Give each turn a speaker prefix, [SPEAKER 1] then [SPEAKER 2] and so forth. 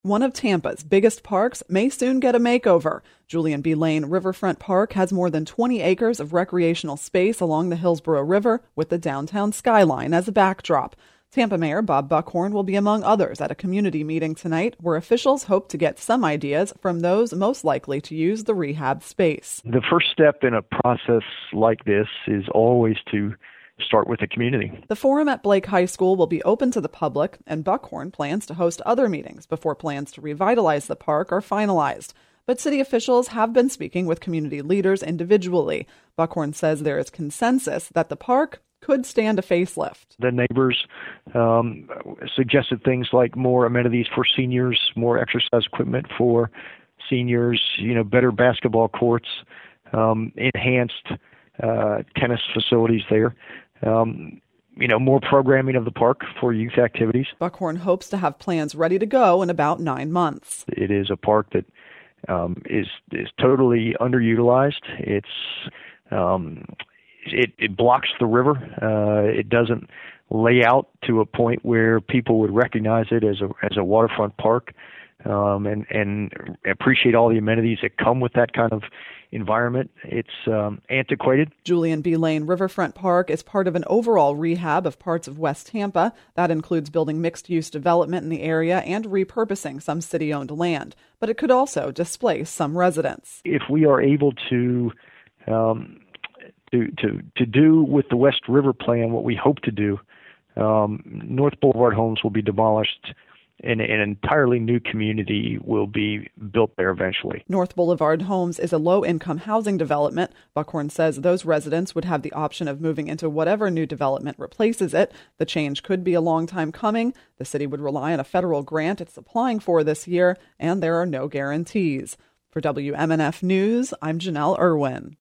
[SPEAKER 1] One of Tampa's biggest parks may soon get a makeover. Julian B. Lane Riverfront Park has more than 20 acres of recreational space along the Hillsborough River with the downtown skyline as a backdrop. Tampa Mayor Bob Buckhorn will be among others at a community meeting tonight where officials hope to get some ideas from those most likely to use the rehab space.
[SPEAKER 2] The first step in a process like this is always to start with the community.
[SPEAKER 1] The forum at Blake High School will be open to the public, and Buckhorn plans to host other meetings before plans to revitalize the park are finalized. But city officials have been speaking with community leaders individually. Buckhorn says there is consensus that the park could stand a facelift.
[SPEAKER 2] The neighbors suggested things like more amenities for seniors, more exercise equipment for seniors, better basketball courts, enhanced tennis facilities there. More programming of the park for youth activities.
[SPEAKER 1] Buckhorn hopes to have plans ready to go in about 9 months.
[SPEAKER 2] It is a park that is totally underutilized. It blocks the river. It doesn't lay out to a point where people would recognize it as a waterfront park and appreciate all the amenities that come with that kind of environment. It's antiquated.
[SPEAKER 1] Julian B. Lane Riverfront Park is part of an overall rehab of parts of West Tampa. That includes building mixed-use development in the area and repurposing some city-owned land. But it could also displace some residents.
[SPEAKER 2] If we are able to do with the West River Plan what we hope to do, North Boulevard Homes will be demolished and an entirely new community will be built there eventually.
[SPEAKER 1] North Boulevard Homes is a low-income housing development. Buckhorn says those residents would have the option of moving into whatever new development replaces it. The change could be a long time coming. The city would rely on a federal grant it's applying for this year, and there are no guarantees. For WMNF News, I'm Janelle Irwin.